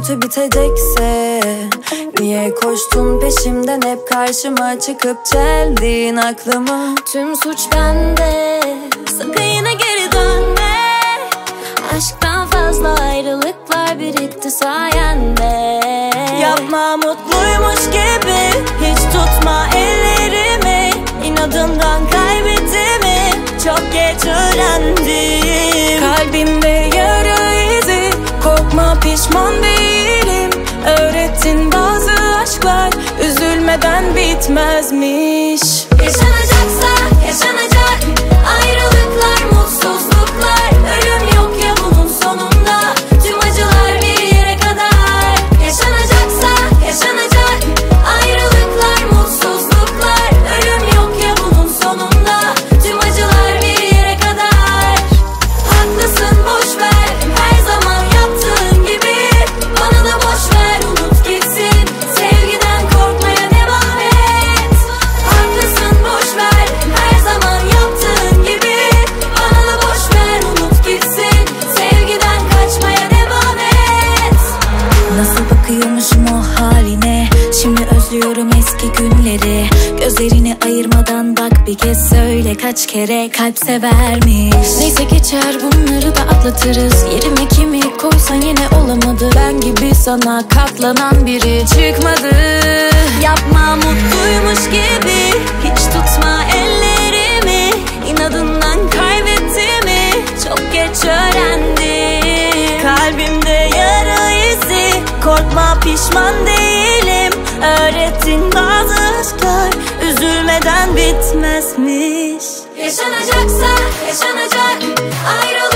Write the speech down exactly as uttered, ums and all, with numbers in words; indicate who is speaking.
Speaker 1: kötü bitecekse niye koştun peşimden, hep karşıma çıkıp çeldin aklımı?
Speaker 2: Tüm suç bende, sakın yine geri dönme. Aşktan fazla ayrılıklar birikti sayende.
Speaker 1: Yapma mutluymuş gibi, hiç tutma ellerimi. İnadından kaybettiğimi çok geç öğrendim. Kalbimde yara izi, korkma pişman değilim. Öğrettin bazı aşklar üzülmeden bitmezmiş.
Speaker 2: Yaşanacaksa yaşanacak, ayrılıklar, mutsuzluklar. Ölüm yok ya bunun sonunda, tüm acılar bir yere kadar. Yaşanacaksa yaşanacak, ayrılıklar, mutsuzluklar. Ölüm yok ya bunun sonunda, tüm acılar bir yere kadar. Haklısın, boş ver, her zaman yaptığın gibi. Bana da boş ver, unut gitsin. Sevgiden korkmaya devam et. Haklısın, boş ver, her zaman yaptığın gibi. Bana da boş ver, unut gitsin. Sevgiden kaçmaya devam et.
Speaker 1: Nasıl bakıyormuşum o haline, şimdi özlüyorum eski günleri. Gözlerini ayırmadan bak, bir kez söyle kaç kere kalp severmiş.
Speaker 2: Neyse geçer, bunları da atlatırız. Yerime kimi koysan yine olamadı. Ben gibi sana katlanan biri çıkmadı.
Speaker 1: Yapma mutluymuş gibi, hiç tutma ellerimi. İnadından kaybettiğimi çok geç öğrendim. Kalbimde yara izi, korkma pişman değilim. Öğrettin bazı aşklar üzülmeden bitmezmiş.
Speaker 2: Yaşanacaksa yaşanacak, ayrı